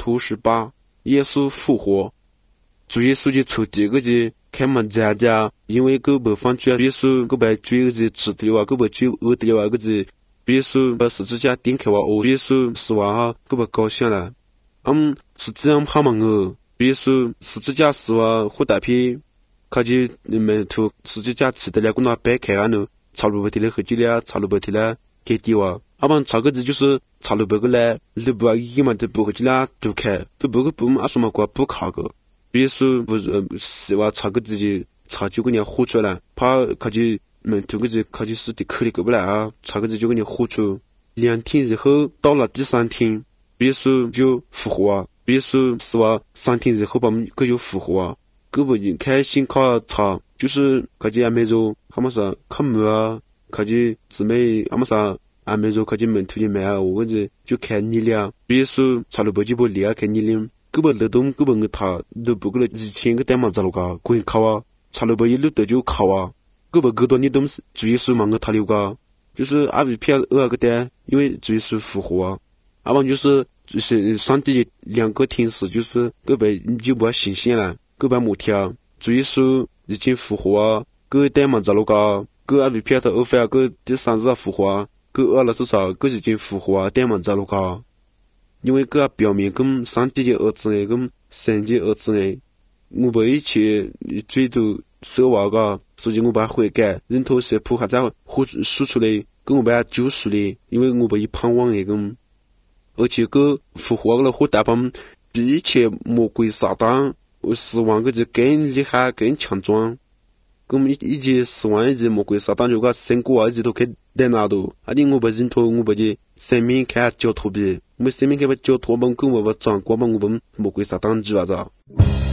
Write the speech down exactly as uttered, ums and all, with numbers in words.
图十八，耶稣复活。主耶稣就抽这个就开门家家，因为个不放主耶稣个白追个就吃的哇，个不追饿的哇个就耶稣把十字架钉开哇，哦耶稣死哇哈，个不高兴了。嗯，是这样怕嘛哦，耶稣十字架死哇，火大皮，他就门徒十字架吃的了，个那掰开啊呢，炒萝卜的了，和鸡了，炒萝卜的了，给的哇。阿帮炒个子就是炒萝卜个来，萝卜一嘛都不和鸡啦都开，都不个不嘛什么个不烤个。耶稣不是是话炒个自己炒就给人火出来，怕他就门徒个子他就是的口里过不来啊，炒个子就给人火出。两天以后到了第三天，耶稣就复活啊，耶稣是话三天以后把我们个就复活啊，个不开心烤炒就是他就还没做，他们说看门啊，他就姊妹他们说。阿没说，他就门徒就买啊，我子就看你俩，耶稣查了不就不离啊，看你俩，个不劳动，个不我他都不个了，以前个代码咋了个，过人考啊，查了不一路得就考啊，个不个多你东西，主耶稣忙个他了个，就是阿维片二个代，因为主耶稣复活啊，阿帮就是就是上帝两个天使，就是个别就不新鲜了，个别木条，主耶稣已经复活啊，个代码咋了个，个阿维片的二番个第三日复活啊。个饿了多少个已经复活啊，代码在路高，因为个表明跟上帝的儿子呢，跟神的儿子呢，我不一起追求奢华个，所以我把悔改，人头是铺还在呼输出来，跟我把救赎的，因为我不一盼望那个，而且个复活了后大帮比一切魔鬼撒旦，死亡个就更厉害更强壮。跟我们一直死亡一直魔鬼撒旦就个神过啊，一直都可在那度，啊！你我把人头我把的生命开交托比，我们生命开把交托帮跟我把掌管帮我们魔鬼撒旦住啊着。